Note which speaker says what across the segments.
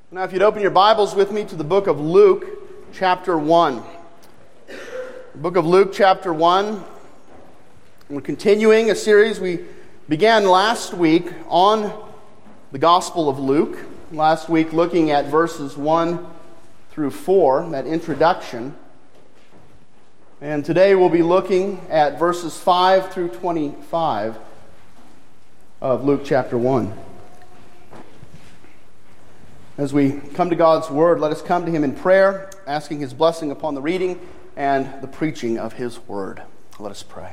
Speaker 1: Now, if you'd open your Bibles with me to the book of Luke, chapter 1. The book of Luke, chapter 1. We're continuing a series we began last week on the Gospel of Luke. Last week looking at verses 1 through 4, that introduction. And today we'll be looking at verses 5 through 25 of Luke chapter 1. As we come to God's Word, let us come to Him in prayer, asking His blessing upon the reading and the preaching of His Word. Let us pray.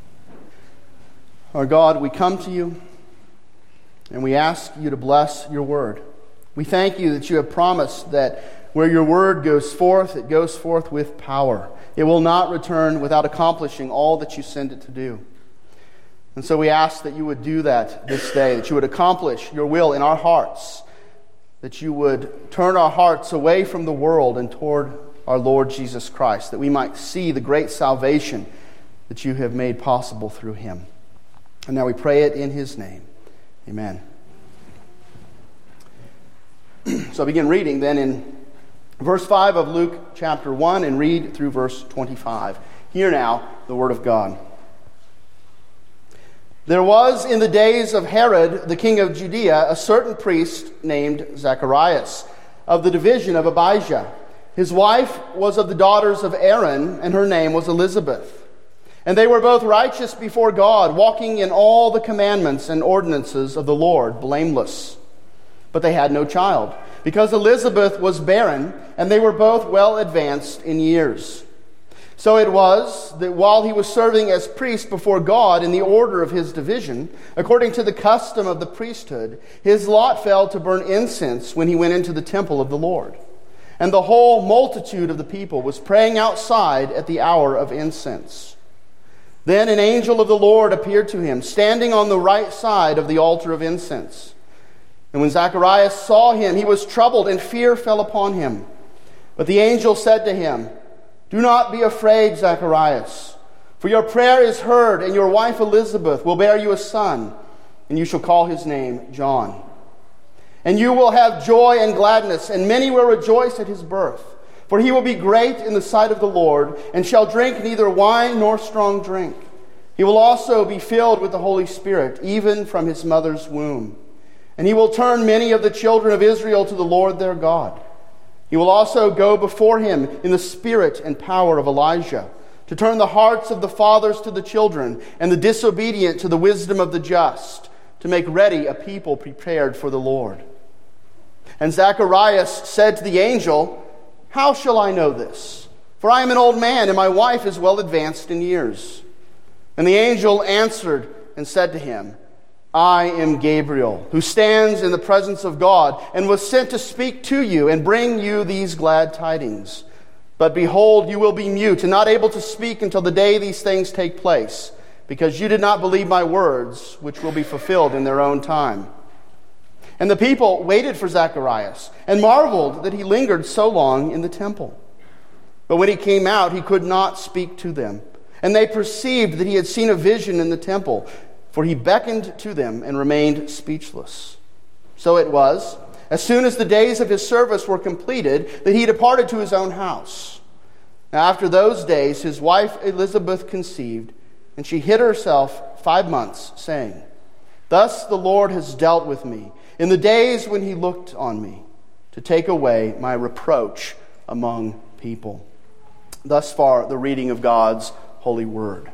Speaker 1: Our God, we come to You, and we ask You to bless Your Word. We thank You that You have promised that where Your Word goes forth, it goes forth with power. It will not return without accomplishing all that You send it to do. And so we ask that You would do that this day, that You would accomplish Your will in our hearts, that You would turn our hearts away from the world and toward our Lord Jesus Christ, that we might see the great salvation that You have made possible through Him. And now we pray it in His name. Amen. So I begin reading then in verse 5 of Luke chapter 1 and read through verse 25. Hear now the word of God. There was in the days of Herod, the king of Judea, a certain priest named Zacharias, of the division of Abijah. His wife was of the daughters of Aaron, and her name was Elizabeth. And they were both righteous before God, walking in all the commandments and ordinances of the Lord, blameless. But they had no child, because Elizabeth was barren, and they were both well advanced in years. So it was that while he was serving as priest before God in the order of his division, according to the custom of the priesthood, his lot fell to burn incense when he went into the temple of the Lord. And the whole multitude of the people was praying outside at the hour of incense. Then an angel of the Lord appeared to him, standing on the right side of the altar of incense. And when Zacharias saw him, he was troubled, and fear fell upon him. But the angel said to him, "Do not be afraid, Zacharias, for your prayer is heard, and your wife Elizabeth will bear you a son, and you shall call his name John. And you will have joy and gladness, and many will rejoice at his birth. For he will be great in the sight of the Lord, and shall drink neither wine nor strong drink. He will also be filled with the Holy Spirit, even from his mother's womb. And he will turn many of the children of Israel to the Lord their God. He will also go before him in the spirit and power of Elijah, to turn the hearts of the fathers to the children, and the disobedient to the wisdom of the just, to make ready a people prepared for the Lord." And Zacharias said to the angel, "How shall I know this? For I am an old man, and my wife is well advanced in years." And the angel answered and said to him, "I am Gabriel, who stands in the presence of God, and was sent to speak to you and bring you these glad tidings. But behold, you will be mute and not able to speak until the day these things take place, because you did not believe my words, which will be fulfilled in their own time." And the people waited for Zacharias, and marveled that he lingered so long in the temple. But when he came out, he could not speak to them. And they perceived that he had seen a vision in the temple, for he beckoned to them and remained speechless. So it was, as soon as the days of his service were completed, that he departed to his own house. Now, after those days, his wife Elizabeth conceived, and she hid herself 5 months, saying, "Thus the Lord has dealt with me in the days when he looked on me, to take away my reproach among people." Thus far, the reading of God's holy word.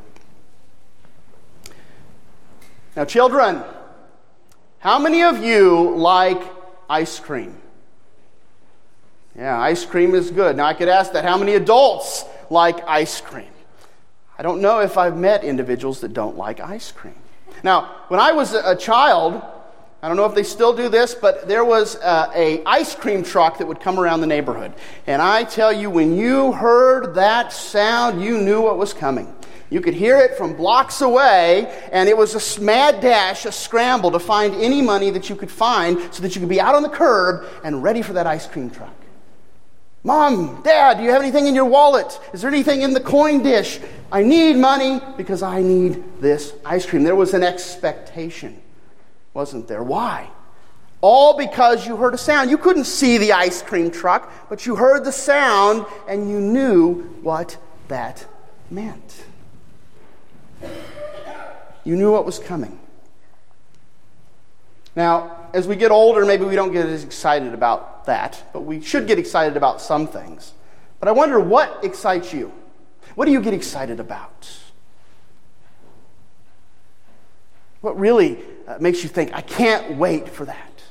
Speaker 1: Now, children, how many of you like ice cream? Yeah, ice cream is good. Now, I could ask that. How many adults like ice cream? I don't know if I've met individuals that don't like ice cream. Now, when I was a child, I don't know if they still do this, but there was a ice cream truck that would come around the neighborhood. And I tell you, when you heard that sound, you knew what was coming. You could hear it from blocks away, and it was a mad dash, a scramble to find any money that you could find so that you could be out on the curb and ready for that ice cream truck. "Mom, Dad, do you have anything in your wallet? Is there anything in the coin dish? I need money because I need this ice cream." There was an expectation, wasn't there? Why? All because you heard a sound. You couldn't see the ice cream truck, but you heard the sound and you knew what that meant. You knew what was coming. Now, as we get older, maybe we don't get as excited about that, but we should get excited about some things. But I wonder, what excites you? What do you get excited about? What really makes you think, I can't wait for that?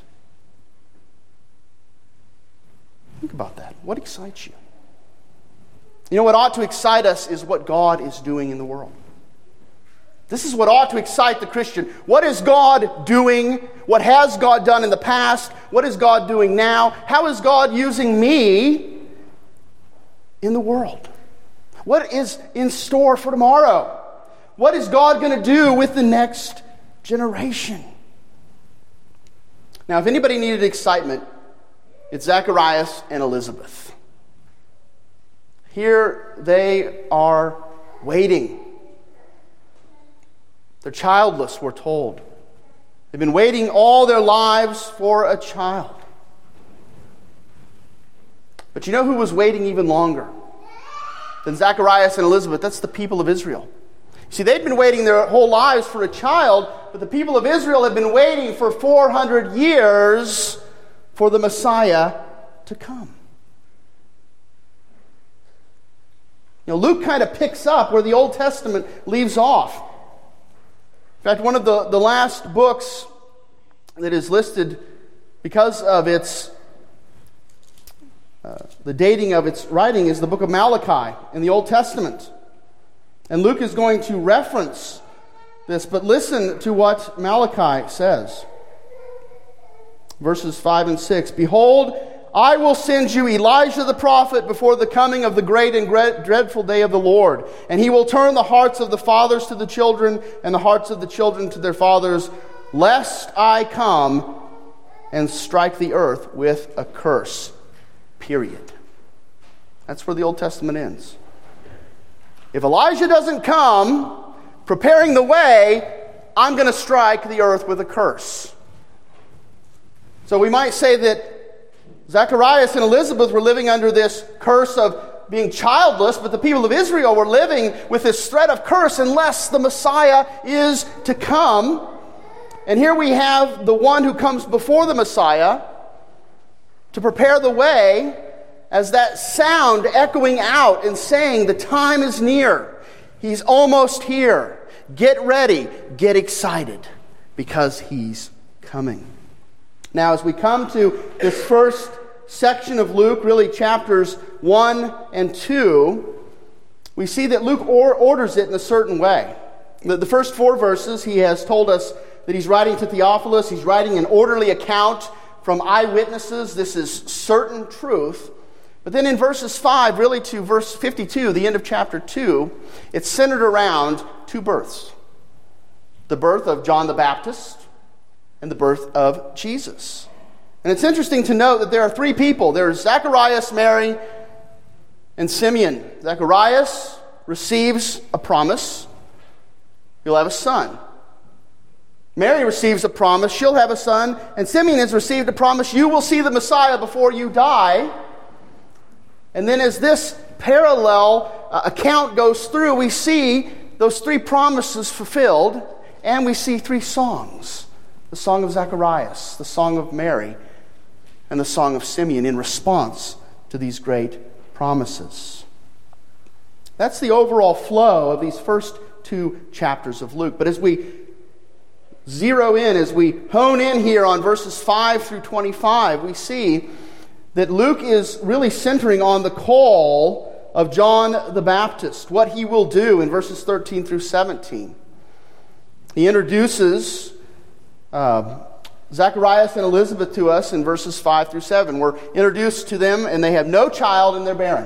Speaker 1: Think about that. What excites you? You know, what ought to excite us is what God is doing in the world. This is what ought to excite the Christian. What is God doing? What has God done in the past? What is God doing now? How is God using me in the world? What is in store for tomorrow? What is God going to do with the next generation? Now, if anybody needed excitement, it's Zacharias and Elizabeth. Here they are waiting. They're childless, we're told. They've been waiting all their lives for a child. But you know who was waiting even longer than Zacharias and Elizabeth? That's the people of Israel. See, they'd been waiting their whole lives for a child, but the people of Israel had been waiting for 400 years for the Messiah to come. You know, Luke kind of picks up where the Old Testament leaves off. In fact, one of the last books that is listed because of its the dating of its writing is the book of Malachi in the Old Testament. And Luke is going to reference this, but listen to what Malachi says. Verses 5 and 6. Behold, I will send you Elijah the prophet before the coming of the great and dreadful day of the Lord. And he will turn the hearts of the fathers to the children and the hearts of the children to their fathers, lest I come and strike the earth with a curse. Period. That's where the Old Testament ends. If Elijah doesn't come, preparing the way, I'm going to strike the earth with a curse. So we might say that Zacharias and Elizabeth were living under this curse of being childless, but the people of Israel were living with this threat of curse unless the Messiah is to come. And here we have the one who comes before the Messiah to prepare the way, as that sound echoing out and saying, the time is near. He's almost here. Get ready. Get excited, because he's coming. Now, as we come to this first section of Luke, really chapters 1 and 2, we see that Luke orders it in a certain way. The first 4 verses, he has told us that he's writing to Theophilus. He's writing an orderly account from eyewitnesses. This is certain truth. But then in verses 5, really to verse 52, the end of chapter 2, it's centered around 2 births. The birth of John the Baptist and the birth of Jesus. And it's interesting to note that there are 3 people. There's Zacharias, Mary, and Simeon. Zacharias receives a promise. He'll have a son. Mary receives a promise. She'll have a son. And Simeon has received a promise. You will see the Messiah before you die. And then as this parallel account goes through, we see those 3 promises fulfilled, and we see 3 songs. The song of Zacharias, the song of Mary, and the song of Simeon in response to these great promises. That's the overall flow of these first 2 chapters of Luke. But as we zero in, as we hone in here on verses 5 through 25, we see that Luke is really centering on the call of John the Baptist, what he will do in verses 13 through 17. He introduces Zacharias and Elizabeth to us in verses 5 through 7. We're introduced to them, and they have no child, and they're barren.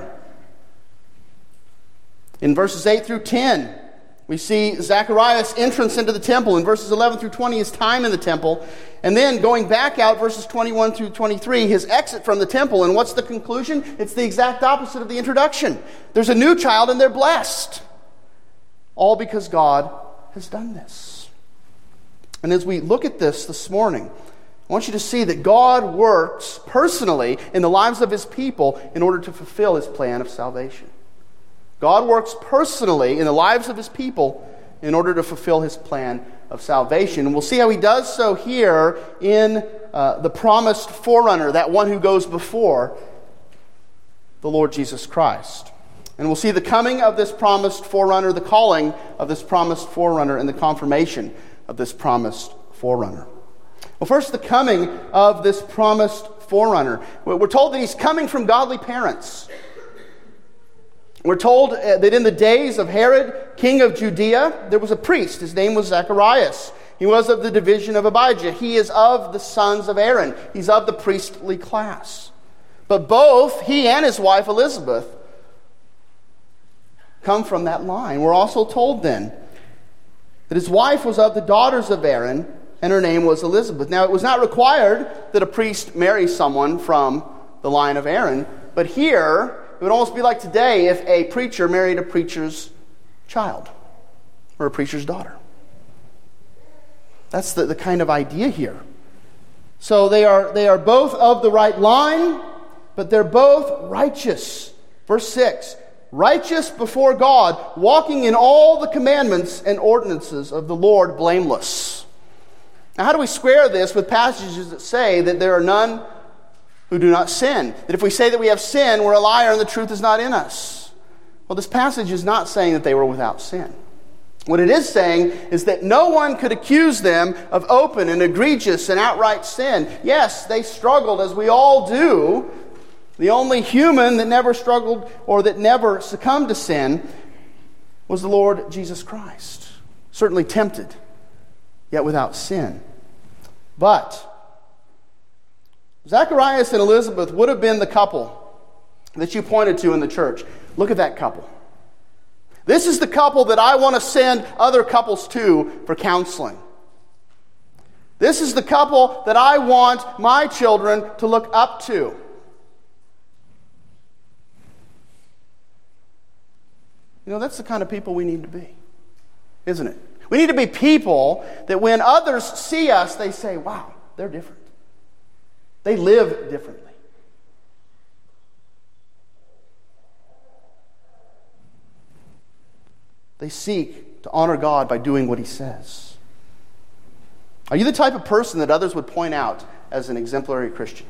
Speaker 1: In verses 8 through 10, we see Zacharias' entrance into the temple. In verses 11 through 20, his time in the temple. And then going back out, verses 21 through 23, his exit from the temple. And what's the conclusion? It's the exact opposite of the introduction. There's a new child, and they're blessed. All because God has done this. And as we look at this morning, I want you to see that God works personally in the lives of His people in order to fulfill His plan of salvation. God works personally in the lives of His people in order to fulfill His plan of salvation. And we'll see how He does so here in the promised forerunner, that one who goes before the Lord Jesus Christ. And we'll see the coming of this promised forerunner, the calling of this promised forerunner, and the confirmation of this promised forerunner. Well, first, the coming of this promised forerunner. We're told that He's coming from godly parents. We're told that in the days of Herod, king of Judea, there was a priest. His name was Zacharias. He was of the division of Abijah. He is of the sons of Aaron. He's of the priestly class. But both he and his wife Elizabeth come from that line. We're also told then that his wife was of the daughters of Aaron, and her name was Elizabeth. Now, it was not required that a priest marry someone from the line of Aaron, but here, it would almost be like today if a preacher married a preacher's child or a preacher's daughter. That's the kind of idea here. So they are both of the right line, but they're both righteous. Verse 6, righteous before God, walking in all the commandments and ordinances of the Lord blameless. Now, how do we square this with passages that say that there are none who do not sin? That if we say that we have sin, we're a liar and the truth is not in us. Well, this passage is not saying that they were without sin. What it is saying is that no one could accuse them of open and egregious and outright sin. Yes, they struggled, as we all do. The only human that never struggled or that never succumbed to sin was the Lord Jesus Christ. Certainly tempted, yet without sin. But Zacharias and Elizabeth would have been the couple that you pointed to in the church. Look at that couple. This is the couple that I want to send other couples to for counseling. This is the couple that I want my children to look up to. You know, that's the kind of people we need to be, isn't it? We need to be people that when others see us, they say, wow, they're different. They live differently. They seek to honor God by doing what He says. Are you the type of person that others would point out as an exemplary Christian?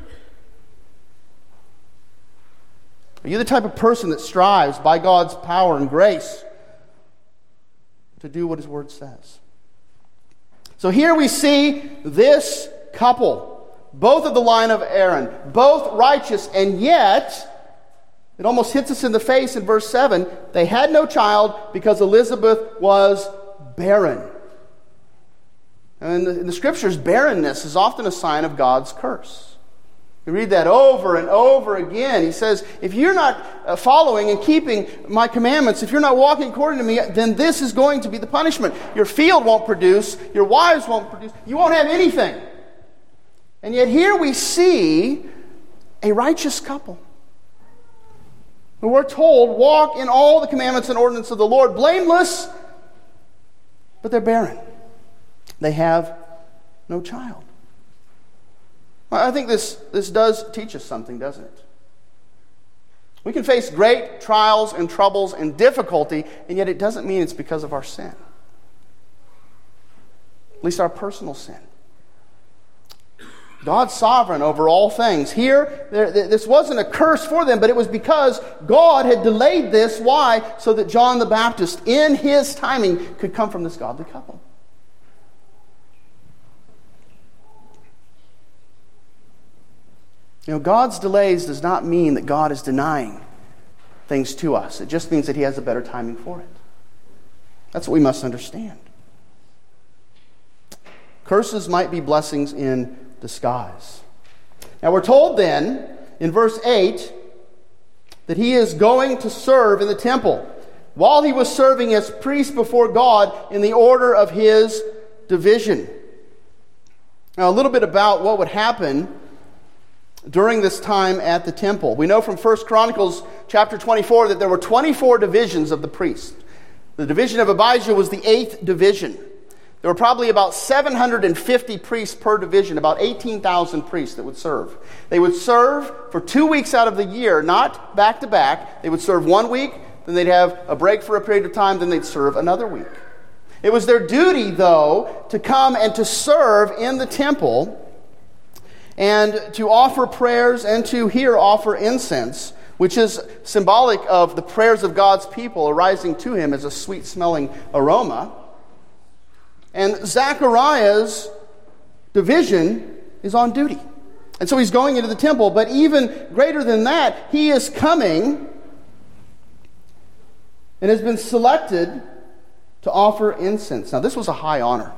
Speaker 1: Are you the type of person that strives by God's power and grace to do what His Word says? So here we see this couple, both of the line of Aaron, both righteous, and yet it almost hits us in the face in verse 7. They had no child because Elizabeth was barren. And in the Scriptures, barrenness is often a sign of God's curse. We read that over and over again. He says, if you're not following and keeping my commandments, if you're not walking according to me, then this is going to be the punishment. Your field won't produce, your wives won't produce, you won't have anything. And yet here we see a righteous couple who we're told walk in all the commandments and ordinances of the Lord, blameless, but they're barren. They have no child. I think this does teach us something, doesn't it? We can face great trials and troubles and difficulty, and yet it doesn't mean it's because of our sin. At least our personal sin. God's sovereign over all things. Here, this wasn't a curse for them, but it was because God had delayed this. Why? So that John the Baptist, in his timing, could come from this godly couple. You know, God's delays does not mean that God is denying things to us. It just means that He has a better timing for it. That's what we must understand. Curses might be blessings in disguise. Now we're told then, in verse 8, that he is going to serve in the temple while he was serving as priest before God in the order of his division. Now a little bit about what would happen during this time at the temple. We know from 1 Chronicles chapter 24 that there were 24 divisions of the priest. The division of Abijah was the 8th division. There were probably about 750 priests per division, about 18,000 priests that would serve. They would serve for 2 weeks out of the year, not back to back. They would serve 1 week, then they'd have a break for a period of time, then they'd serve another week. It was their duty, though, to come and to serve in the temple and to offer prayers and to here offer incense, which is symbolic of the prayers of God's people arising to him as a sweet-smelling aroma. And Zechariah's division is on duty. And so he's going into the temple, but even greater than that, he is coming and has been selected to offer incense. Now, this was a high honor.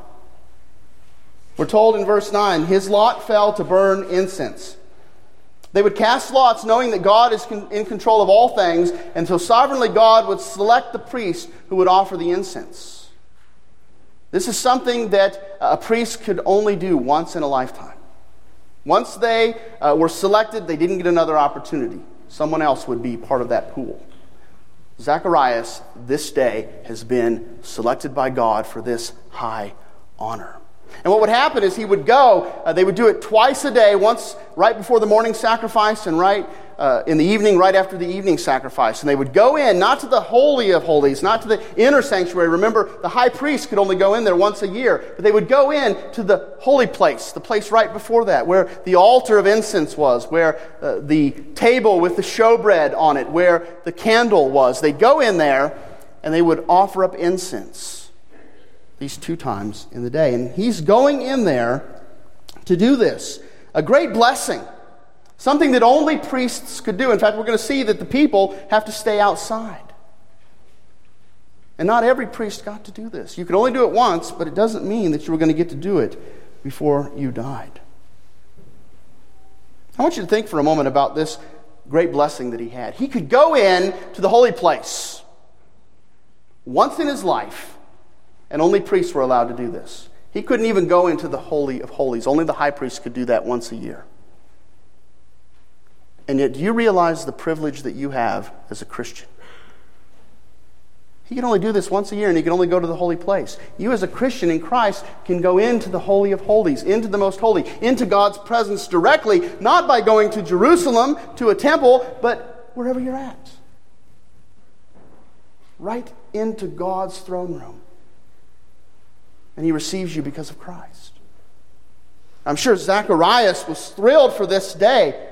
Speaker 1: We're told in verse 9, his lot fell to burn incense. They would cast lots knowing that God is in control of all things, and so sovereignly God would select the priest who would offer the incense. This is something that a priest could only do once in a lifetime. Once they were selected, they didn't get another opportunity. Someone else would be part of that pool. Zacharias, this day, has been selected by God for this high honor. And what would happen is he would go, they would do it twice a day, once right before the morning sacrifice and right in the evening, right after the evening sacrifice. And they would go in, not to the Holy of Holies, not to the inner sanctuary. Remember, the high priest could only go in there once a year. But they would go in to the holy place, the place right before that, where the altar of incense was, where the table with the showbread on it, where the candle was. They'd go in there and they would offer up incense. These 2 times in the day. And he's going in there to do this. A great blessing. Something that only priests could do. In fact, we're going to see that the people have to stay outside. And not every priest got to do this. You could only do it once, but it doesn't mean that you were going to get to do it before you died. I want you to think for a moment about this great blessing that he had. He could go in to the holy place once in his life. And only priests were allowed to do this. He couldn't even go into the Holy of Holies. Only the high priest could do that once a year. And yet, do you realize the privilege that you have as a Christian? He can only do this once a year, and he can only go to the holy place. You as a Christian in Christ can go into the Holy of Holies, into the Most Holy, into God's presence directly, not by going to Jerusalem, to a temple, but wherever you're at. Right into God's throne room. And he receives you because of Christ. I'm sure Zacharias was thrilled for this day.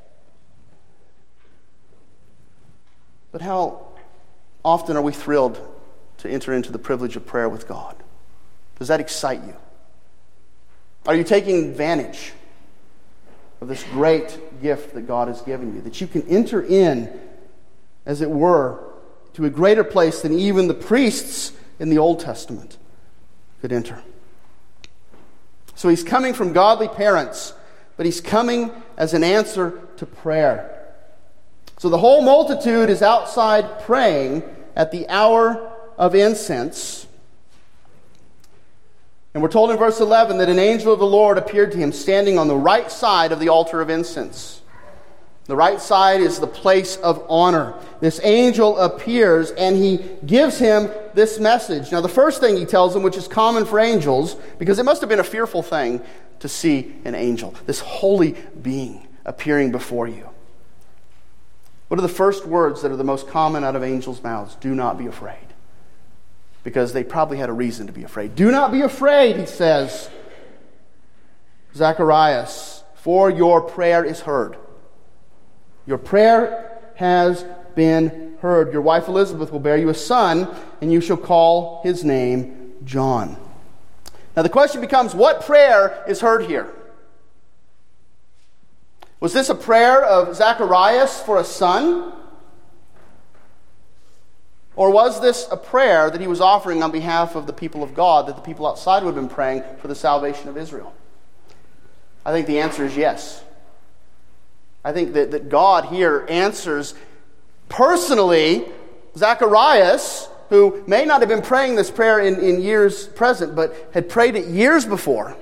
Speaker 1: But how often are we thrilled to enter into the privilege of prayer with God? Does that excite you? Are you taking advantage of this great gift that God has given you? That you can enter in, as it were, to a greater place than even the priests in the Old Testament could enter. So he's coming from godly parents, but he's coming as an answer to prayer. So the whole multitude is outside praying at the hour of incense. And we're told in verse 11 that an angel of the Lord appeared to him standing on the right side of the altar of incense. The right side is the place of honor. This angel appears and he gives him this message. Now, the first thing he tells him, which is common for angels, because it must have been a fearful thing to see an angel, this holy being appearing before you. What are the first words that are the most common out of angels' mouths? Do not be afraid. Because they probably had a reason to be afraid. Do not be afraid, he says, Zacharias, for your prayer is heard. Your prayer has been heard. Your wife Elizabeth will bear you a son, and you shall call his name John. Now the question becomes, what prayer is heard here? Was this a prayer of Zacharias for a son? Or was this a prayer that he was offering on behalf of the people of God, that the people outside would have been praying for the salvation of Israel? I think the answer is yes. I think that God here answers personally Zacharias, who may not have been praying this prayer in years present, but had prayed it years before.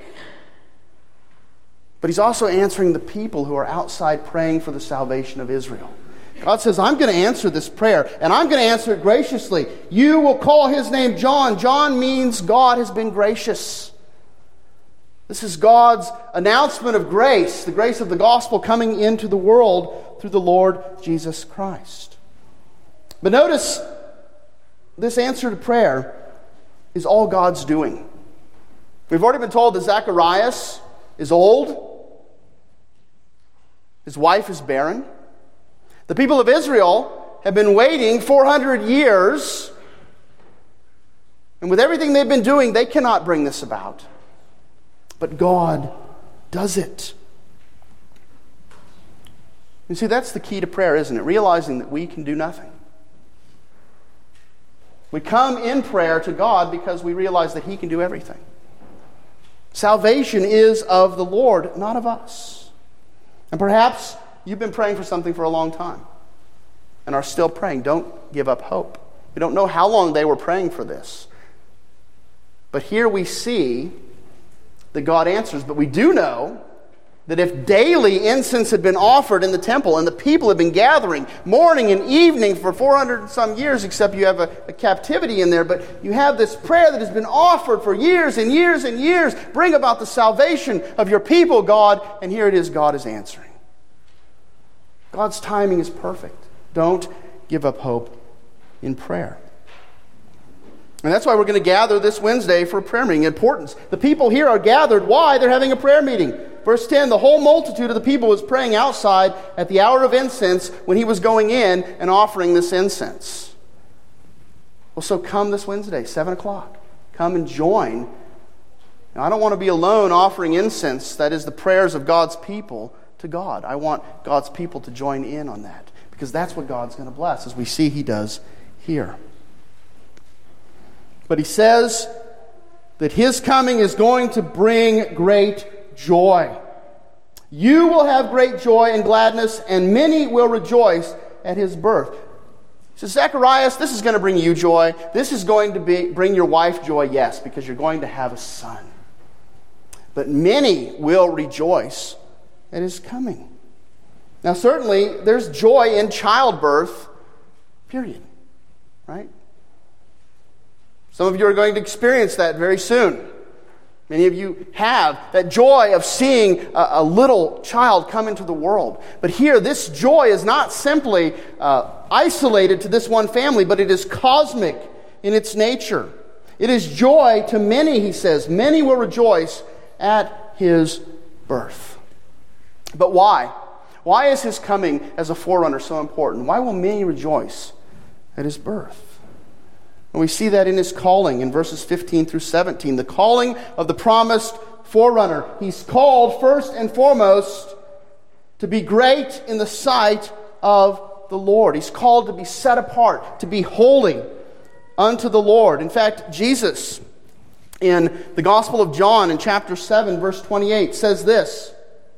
Speaker 1: But he's also answering the people who are outside praying for the salvation of Israel. God says, I'm going to answer this prayer, and I'm going to answer it graciously. You will call his name John. John means God has been gracious. This is God's announcement of grace, the grace of the gospel coming into the world through the Lord Jesus Christ. But notice, this answer to prayer is all God's doing. We've already been told that Zacharias is old. His wife is barren. The people of Israel have been waiting 400 years, and with everything they've been doing, they cannot bring this about. But God does it. You see, that's the key to prayer, isn't it? Realizing that we can do nothing. We come in prayer to God because we realize that He can do everything. Salvation is of the Lord, not of us. And perhaps you've been praying for something for a long time and are still praying. Don't give up hope. We don't know how long they were praying for this. But here we see that God answers. But we do know that if daily incense had been offered in the temple and the people had been gathering morning and evening for 400 and some years, except you have a captivity in there, but you have this prayer that has been offered for years and years and years, bring about the salvation of your people, God, and here it is, God is answering. God's timing is perfect. Don't give up hope in prayer. And that's why we're going to gather this Wednesday for a prayer meeting. Importance. The people here are gathered. Why? They're having a prayer meeting. Verse 10, the whole multitude of the people was praying outside at the hour of incense when he was going in and offering this incense. Well, so come this Wednesday, 7 o'clock. Come and join. Now, I don't want to be alone offering incense, that is the prayers of God's people, to God. I want God's people to join in on that, because that's what God's going to bless, as we see He does here. But He says that His coming is going to bring great joy. You will have great joy and gladness, and many will rejoice at His birth. He says, Zacharias, this is going to bring you joy. This is going to bring your wife joy, yes, because you're going to have a son. But many will rejoice at His coming. Now, certainly, there's joy in childbirth, period. Right? Some of you are going to experience that very soon. Many of you have that joy of seeing a little child come into the world. But here, this joy is not simply isolated to this one family, but it is cosmic in its nature. It is joy to many, he says. Many will rejoice at His birth. But why? Why is His coming as a forerunner so important? Why will many rejoice at His birth? And we see that in His calling in verses 15 through 17. The calling of the promised forerunner. He's called first and foremost to be great in the sight of the Lord. He's called to be set apart, to be holy unto the Lord. In fact, Jesus in the Gospel of John in chapter 7, verse 28 says this.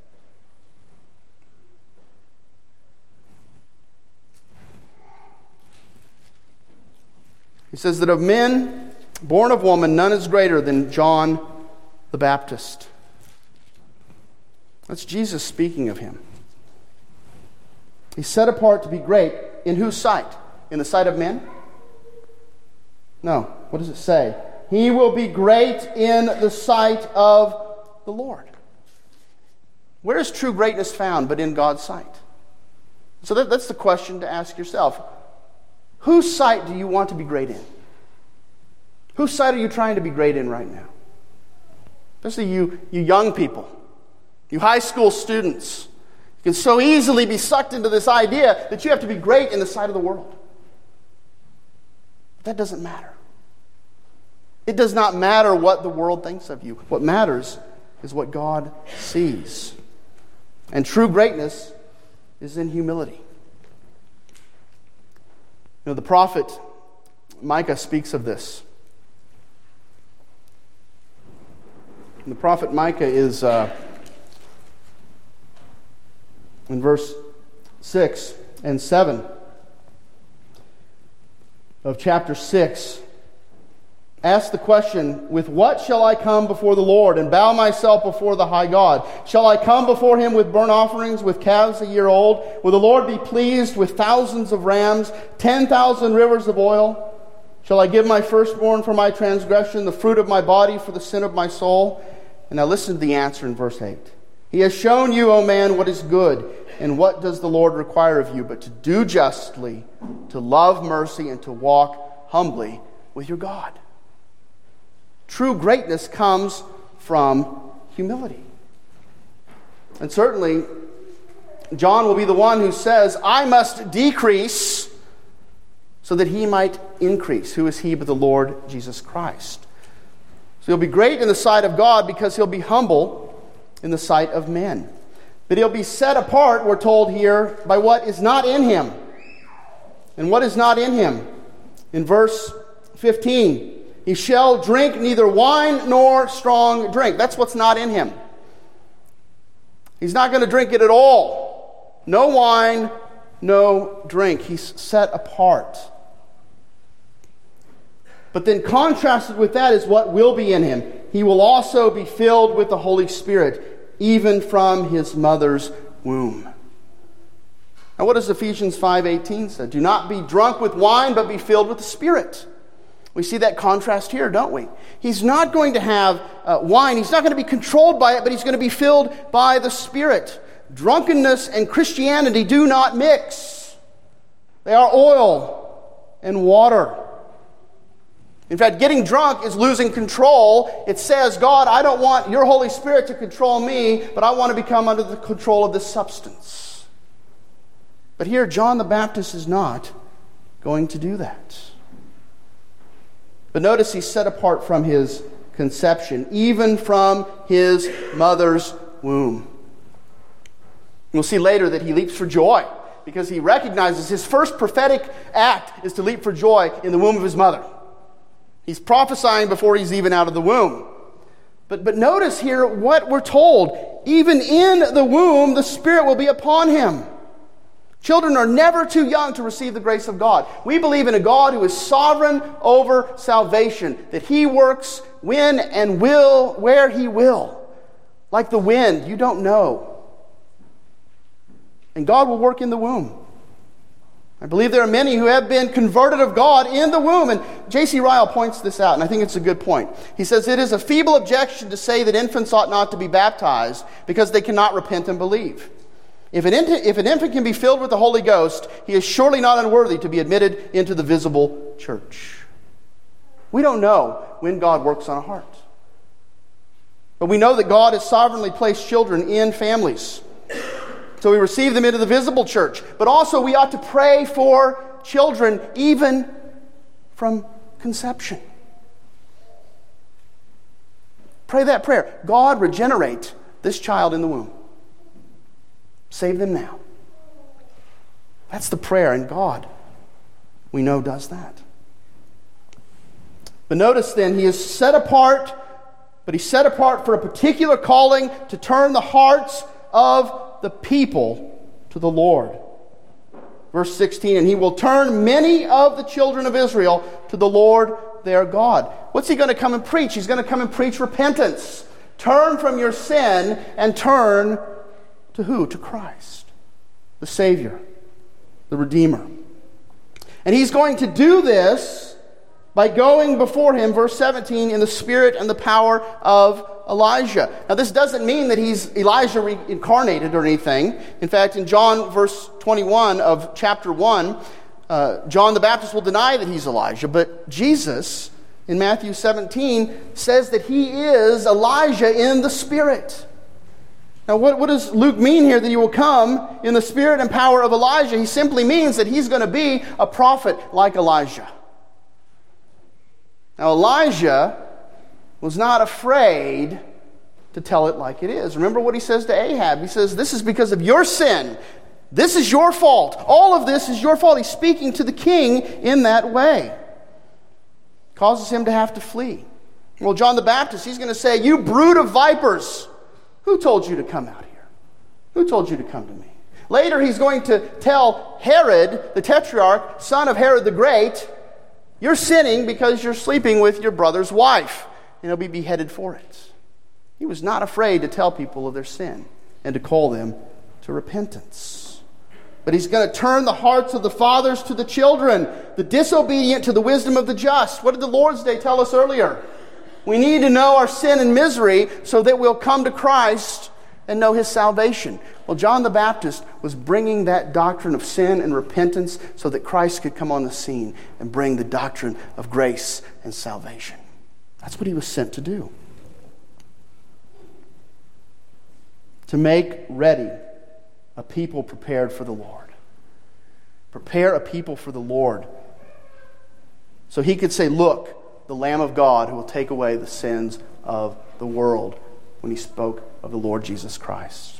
Speaker 1: He says that of men born of woman, none is greater than John the Baptist. That's Jesus speaking of him. He's set apart to be great. In whose sight? In the sight of men? No. What does it say? He will be great in the sight of the Lord. Where is true greatness found but in God's sight? So that's the question to ask yourself. Whose sight do you want to be great in? Whose sight are you trying to be great in right now? Especially you young people, you high school students. You can so easily be sucked into this idea that you have to be great in the sight of the world. But that doesn't matter. It does not matter what the world thinks of you. What matters is what God sees. And true greatness is in humility. You know, the prophet Micah speaks of this. And the prophet Micah is in verse 6 and 7 of chapter 6. asked the question, with what shall I come before the Lord and bow myself before the high God? Shall I come before him with burnt offerings, with calves a year old? Will the Lord be pleased with thousands of rams, 10,000 rivers of oil? Shall I give my firstborn for my transgression, the fruit of my body for the sin of my soul? And now listen to the answer in verse 8. He has shown you, O man, what is good, and what does the Lord require of you, but to do justly, to love mercy, and to walk humbly with your God. True greatness comes from humility. And certainly, John will be the one who says, I must decrease so that he might increase. Who is he but the Lord Jesus Christ? So he'll be great in the sight of God because he'll be humble in the sight of men. But he'll be set apart, we're told here, by what is not in him. And what is not in him? In verse 15, he shall drink neither wine nor strong drink. That's what's not in him. He's not going to drink it at all. No wine, no drink. He's set apart. But then contrasted with that is what will be in him. He will also be filled with the Holy Spirit, even from his mother's womb. Now what does Ephesians 5:18 say? Do not be drunk with wine, but be filled with the Spirit. We see that contrast here, don't we? He's not going to have wine. He's not going to be controlled by it, but he's going to be filled by the Spirit. Drunkenness and Christianity do not mix. They are oil and water. In fact, getting drunk is losing control. It says, God, I don't want your Holy Spirit to control me, but I want to become under the control of this substance. But here, John the Baptist is not going to do that. But notice he's set apart from his conception, even from his mother's womb. We'll see later that he leaps for joy because he recognizes his first prophetic act is to leap for joy in the womb of his mother. He's prophesying before he's even out of the womb. But notice here what we're told. Even in the womb, the Spirit will be upon him. Children are never too young to receive the grace of God. We believe in a God who is sovereign over salvation, that he works when and will, where he will. Like the wind, you don't know. And God will work in the womb. I believe there are many who have been converted of God in the womb. And J.C. Ryle points this out, and I think it's a good point. He says, it is a feeble objection to say that infants ought not to be baptized because they cannot repent and believe. If an infant can be filled with the Holy Ghost, he is surely not unworthy to be admitted into the visible church. We don't know when God works on a heart. But we know that God has sovereignly placed children in families. So we receive them into the visible church. But also we ought to pray for children even from conception. Pray that prayer. God, regenerate this child in the womb. Save them now. That's the prayer, and God, we know, does that. But notice then, he is set apart, but he's set apart for a particular calling to turn the hearts of the people to the Lord. Verse 16, and he will turn many of the children of Israel to the Lord their God. What's he going to come and preach? He's going to come and preach repentance. Turn from your sin and turn to who? To Christ, the Savior, the Redeemer. And he's going to do this by going before him, verse 17, in the spirit and the power of Elijah. Now, this doesn't mean that he's Elijah reincarnated or anything. In fact, in John, verse 21 of chapter 1, John the Baptist will deny that he's Elijah. But Jesus, in Matthew 17, says that he is Elijah in the Spirit. Now, what does Luke mean here that he will come in the spirit and power of Elijah? He simply means that he's going to be a prophet like Elijah. Now, Elijah was not afraid to tell it like it is. Remember what he says to Ahab. He says, this is because of your sin. This is your fault. All of this is your fault. He's speaking to the king in that way. Causes him to have to flee. Well, John the Baptist, he's going to say, you brood of vipers. Who told you to come out here? Who told you to come to me? Later, he's going to tell Herod, the tetrarch, son of Herod the Great, You're sinning because you're sleeping with your brother's wife, and he'll be beheaded for it. He was not afraid to tell people of their sin and to call them to repentance. But he's going to turn the hearts of the fathers to the children, the disobedient to the wisdom of the just. What did the Lord's Day tell us earlier? We need to know our sin and misery so that we'll come to Christ and know His salvation. Well, John the Baptist was bringing that doctrine of sin and repentance so that Christ could come on the scene and bring the doctrine of grace and salvation. That's what he was sent to do. To make ready a people prepared for the Lord. Prepare a people for the Lord. So he could say, look, the Lamb of God who will take away the sins of the world, when he spoke of the Lord Jesus Christ.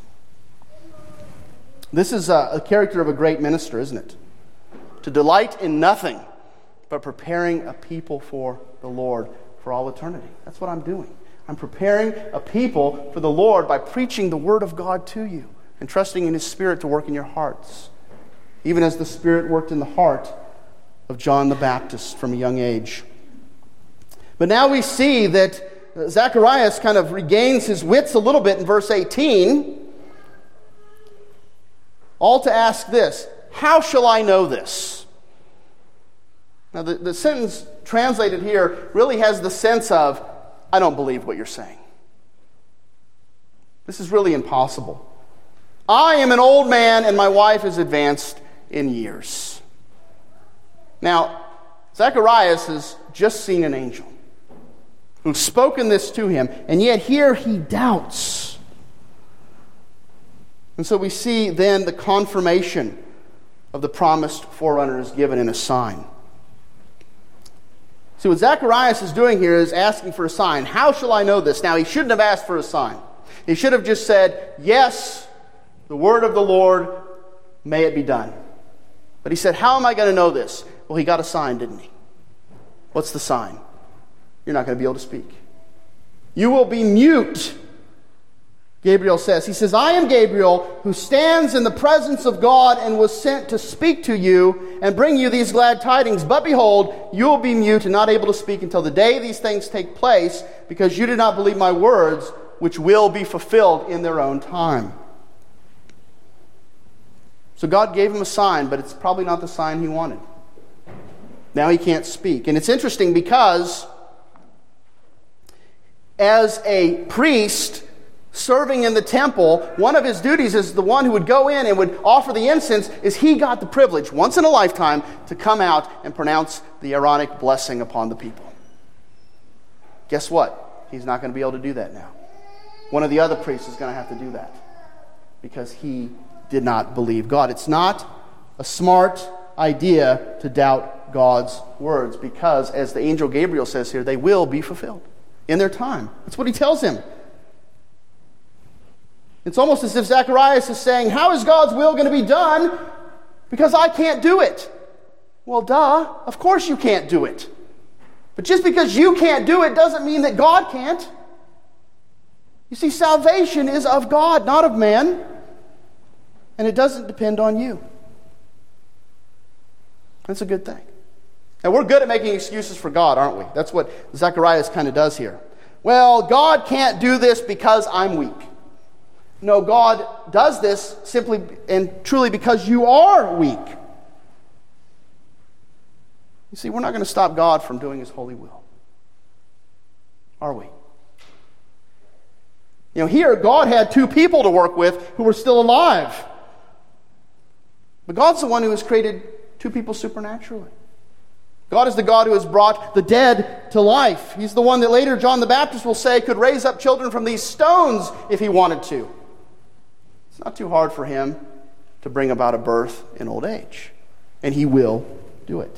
Speaker 1: This is a character of a great minister, isn't it? To delight in nothing but preparing a people for the Lord for all eternity. That's what I'm doing. I'm preparing a people for the Lord by preaching the Word of God to you and trusting in His Spirit to work in your hearts, even as the Spirit worked in the heart of John the Baptist from a young age. But now we see that Zacharias kind of regains his wits a little bit in verse 18, all to ask this: how shall I know this? Now the sentence translated here really has the sense of, I don't believe what you're saying. This is really impossible. I am an old man and my wife is advanced in years. Now, Zacharias has just seen an angel who's spoken this to him, and yet here he doubts. And so we see then the confirmation of the promised forerunner is given in a sign. See, what Zacharias is doing here is asking for a sign. How shall I know this? Now, he shouldn't have asked for a sign. He should have just said, yes, the word of the Lord, may it be done. But he said, how am I going to know this? Well, he got a sign, didn't he? What's the sign? You're not going to be able to speak. You will be mute, Gabriel says. He says, I am Gabriel, who stands in the presence of God and was sent to speak to you and bring you these glad tidings. But behold, you will be mute and not able to speak until the day these things take place, because you did not believe my words, which will be fulfilled in their own time. So God gave him a sign, but it's probably not the sign he wanted. Now he can't speak. And it's interesting because as a priest serving in the temple, one of his duties as the one who would go in and would offer the incense is he got the privilege, once in a lifetime, to come out and pronounce the Aaronic blessing upon the people. Guess what? He's not going to be able to do that now. One of the other priests is going to have to do that because he did not believe God. It's not a smart idea to doubt God's words because, as the angel Gabriel says here, they will be fulfilled in their time. That's what he tells him. It's almost as if Zacharias is saying, how is God's will going to be done? Because I can't do it. Well, duh. Of course you can't do it. But just because you can't do it doesn't mean that God can't. You see, salvation is of God, not of man. And it doesn't depend on you. That's a good thing. Now, we're good at making excuses for God, aren't we? That's what Zacharias kind of does here. Well, God can't do this because I'm weak. No, God does this simply and truly because you are weak. You see, we're not going to stop God from doing His holy will. Are we? You know, here God had two people to work with who were still alive. But God's the one who has created two people supernaturally. God is the God who has brought the dead to life. He's the one that later John the Baptist will say could raise up children from these stones if he wanted to. It's not too hard for him to bring about a birth in old age. And he will do it.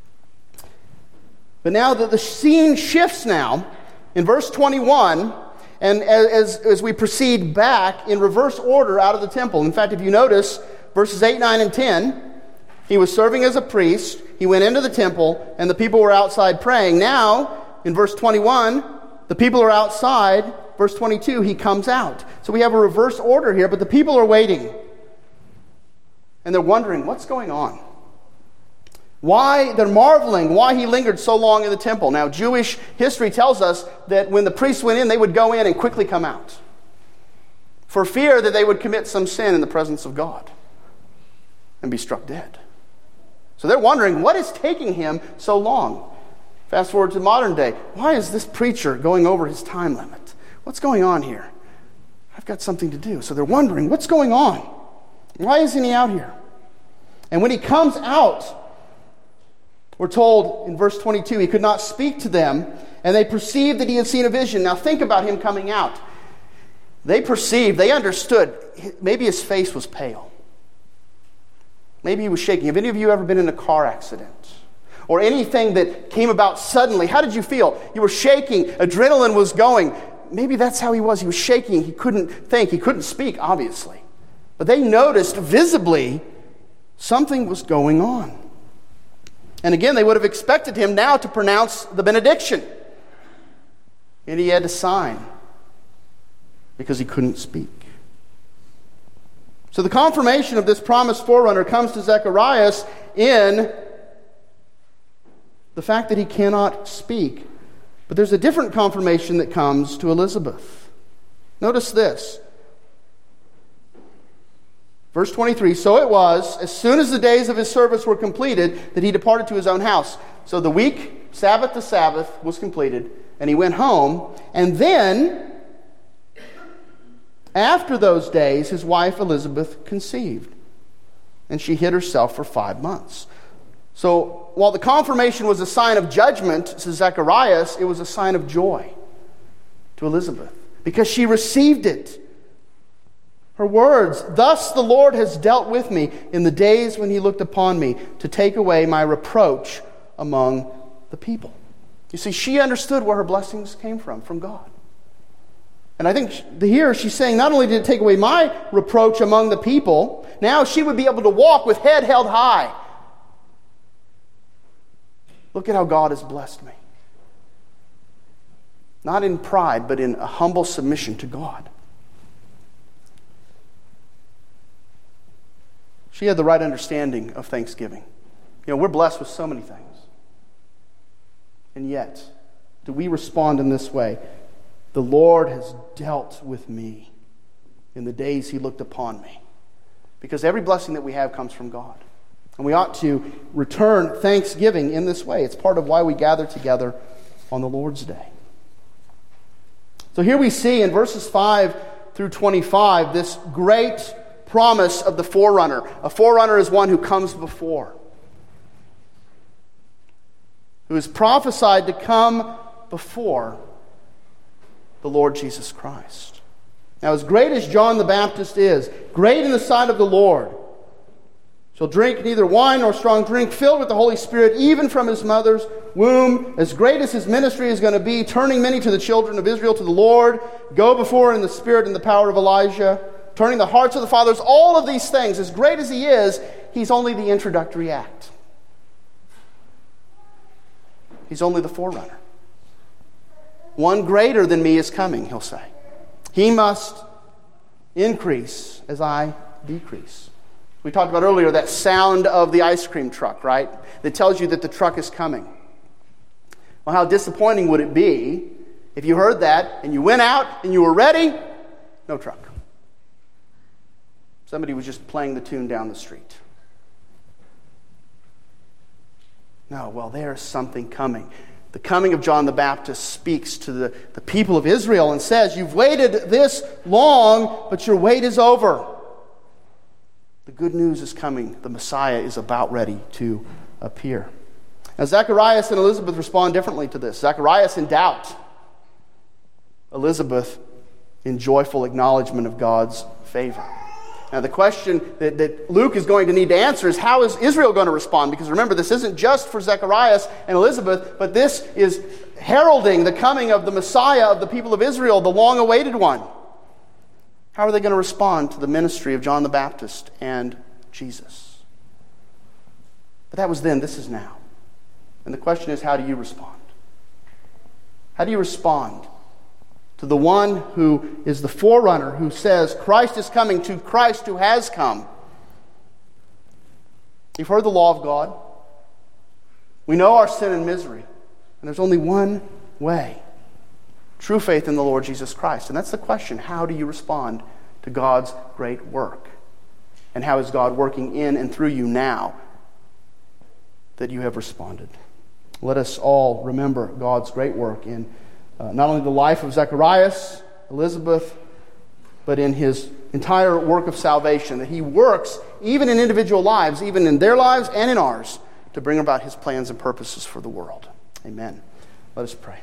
Speaker 1: But now the scene shifts now in verse 21, and as we proceed back in reverse order out of the temple. In fact, if you notice, verses 8, 9, and 10, he was serving as a priest. He went into the temple, and the people were outside praying. Now, in verse 21, the people are outside. Verse 22, he comes out. So we have a reverse order here, but the people are waiting. And they're wondering, what's going on? Why they're marveling, why he lingered so long in the temple. Now, Jewish history tells us that when the priests went in, they would go in and quickly come out, for fear that they would commit some sin in the presence of God and be struck dead. So they're wondering, what is taking him so long? Fast forward to modern day. Why is this preacher going over his time limit? What's going on here? I've got something to do. So they're wondering, what's going on? Why isn't he out here? And when he comes out, we're told in verse 22, he could not speak to them, and they perceived that he had seen a vision. Now think about him coming out. They perceived, they understood, maybe his face was pale. Maybe he was shaking. Have any of you ever been in a car accident? Or anything that came about suddenly? How did you feel? You were shaking, adrenaline was going. Maybe that's how he was. He was shaking, he couldn't think, he couldn't speak, obviously. But they noticed visibly something was going on. And again, they would have expected him now to pronounce the benediction. And he had to sign because he couldn't speak. So the confirmation of this promised forerunner comes to Zacharias in the fact that he cannot speak. But there's a different confirmation that comes to Elizabeth. Notice this. Verse 23, so it was, as soon as the days of his service were completed, that he departed to his own house. So the week, Sabbath to Sabbath, was completed, and he went home. And then, after those days, his wife Elizabeth conceived. And she hid herself for 5 months. So, while the confirmation was a sign of judgment to Zacharias, it was a sign of joy to Elizabeth, because she received it. Her words, thus the Lord has dealt with me in the days when he looked upon me to take away my reproach among the people. You see, she understood where her blessings came from God. And I think here she's saying, not only did it take away my reproach among the people, now she would be able to walk with head held high. Look at how God has blessed me. Not in pride, but in a humble submission to God. She had the right understanding of thanksgiving. You know, we're blessed with so many things. And yet, do we respond in this way? The Lord has dealt with me in the days he looked upon me. Because every blessing that we have comes from God. And we ought to return thanksgiving in this way. It's part of why we gather together on the Lord's Day. So here we see in verses 5 through 25 this great promise of the forerunner. A forerunner is one who comes before, who is prophesied to come before the Lord Jesus Christ. Now, as great as John the Baptist is, great in the sight of the Lord, shall drink neither wine nor strong drink, filled with the Holy Spirit, even from his mother's womb. As great as his ministry is going to be, turning many to the children of Israel to the Lord, go before in the spirit and the power of Elijah, turning the hearts of the fathers, all of these things, as great as he is, he's only the introductory act. He's only the forerunner. One greater than me is coming, he'll say. He must increase as I decrease. We talked about earlier that sound of the ice cream truck, right? That tells you that the truck is coming. Well, how disappointing would it be if you heard that and you went out and you were ready? No truck. Somebody was just playing the tune down the street. No, well, there's something coming. The coming of John the Baptist speaks to the people of Israel and says, you've waited this long, but your wait is over. The good news is coming. The Messiah is about ready to appear. Now, Zacharias and Elizabeth respond differently to this. Zacharias in doubt. Elizabeth in joyful acknowledgement of God's favor. Now, the question that Luke is going to need to answer is, how is Israel going to respond? Because remember, this isn't just for Zacharias and Elizabeth, but this is heralding the coming of the Messiah of the people of Israel, the long-awaited one. How are they going to respond to the ministry of John the Baptist and Jesus? But that was then, this is now. And the question is, how do you respond? How do you respond to the one who is the forerunner, who says Christ is coming, to Christ who has come? You've heard the law of God. We know our sin and misery, and there's only one way. True faith in the Lord Jesus Christ. And that's the question. How do you respond to God's great work? And how is God working in and through you now that you have responded? Let us all remember God's great work in not only the life of Zacharias, Elizabeth, but in his entire work of salvation, that he works even in individual lives, even in their lives and in ours, to bring about his plans and purposes for the world. Amen. Let us pray.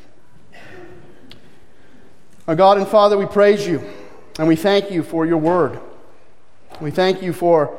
Speaker 1: Our God and Father, we praise you, and we thank you for your word. We thank you for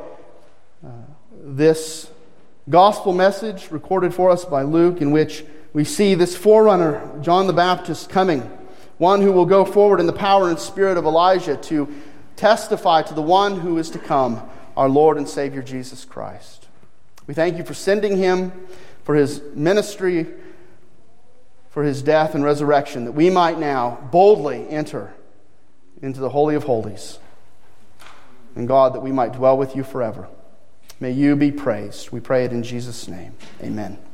Speaker 1: this gospel message recorded for us by Luke, in which we see this forerunner, John the Baptist, coming, one who will go forward in the power and spirit of Elijah to testify to the one who is to come, our Lord and Savior Jesus Christ. We thank you for sending him, for his ministry, for his death and resurrection, that we might now boldly enter into the Holy of Holies. And God, that we might dwell with you forever. May you be praised. We pray it in Jesus' name. Amen.